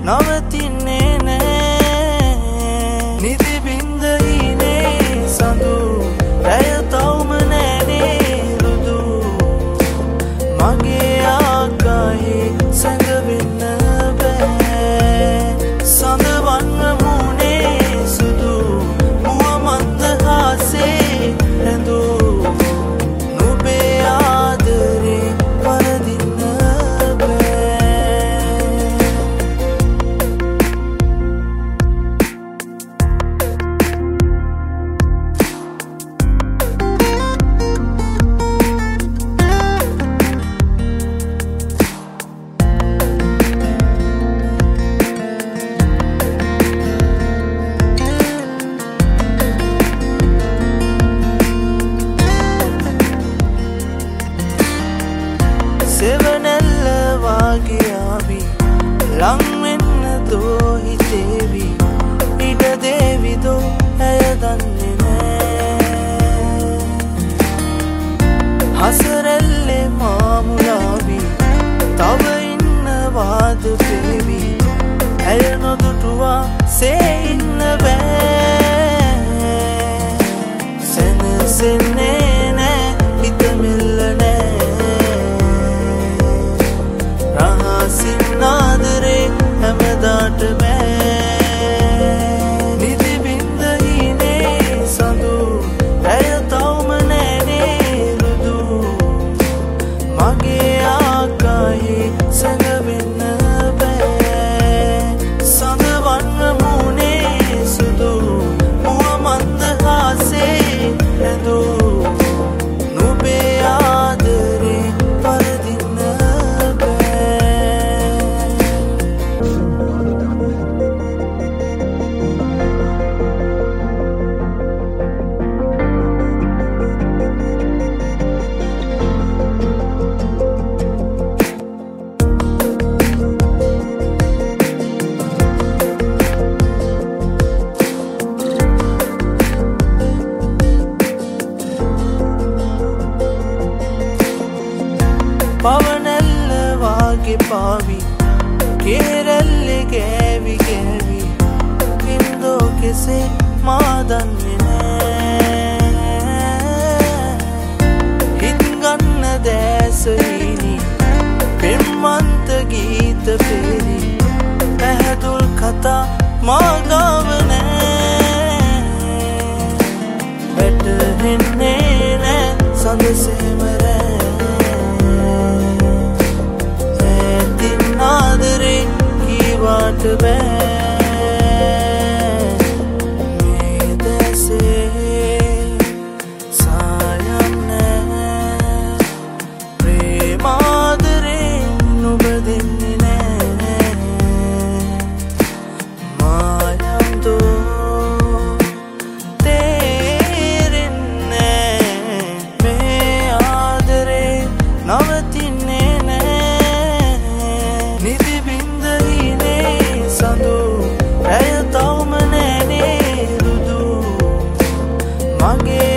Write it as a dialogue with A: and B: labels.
A: නවතින්නේ නෑ නිදි බින්දීනේ සඳු රැය තවම නෑනේ රුදු මගේ ආකායේ සැඟවෙන්න බෑ සඳවන්න මුනේ සුදු මුව මන්දහාසේ රැඳු නුඹේ ආදරේ පරදින්න සෙවනැල්ල වාගේ ආවි ලං වෙන්න දෝ හිතේවි ඉඩ දේවිදෝ ඇය දන්නේ නෑ හසරැල්ලේ මාමුලාවි තව ඉන්නවාද පේවි ඇය නොදුටුවා සේ ඉන්න බෑ සැනසෙන්නේ නෑ හිත මෙල්ල නෑ සින්නාදරේ හැමදාට බෑ නිදි බින්දීනේ සඳු රැය තවම නෑනේ රුදු මගේ ආකායේ සැඟවෙන්න බෑ සඳවන්න මුනේ සුදු මුව මන්දහාසේ රැඳු නුඹේ ආදරේ පරදින්න පවනැල්ල වාගේ පාවි කේරැල්ලෙ ගෑවි ගෑවි හින්දෝ කෙසේ මා දන්නේ නෑ හිත් ගන්න දැසහිනි පෙම්වන්ත ගීත පෙරි පැහැදුල් කතා මා ගාව නෑ වැටහෙන්නේ නෑ සඳසේම රෑ ආදරේ කීවාට බෑ මේ දැසේ සායන්න ප්‍රේමාදරේ නුඹ දෙන්නේ නෑ මායම්දෝ තේරෙන්නේ මේ ආදරේ නවතින්නේ නිදි බින්දීනේ සඳු රැය තවම නෑනේ රුදු මගේ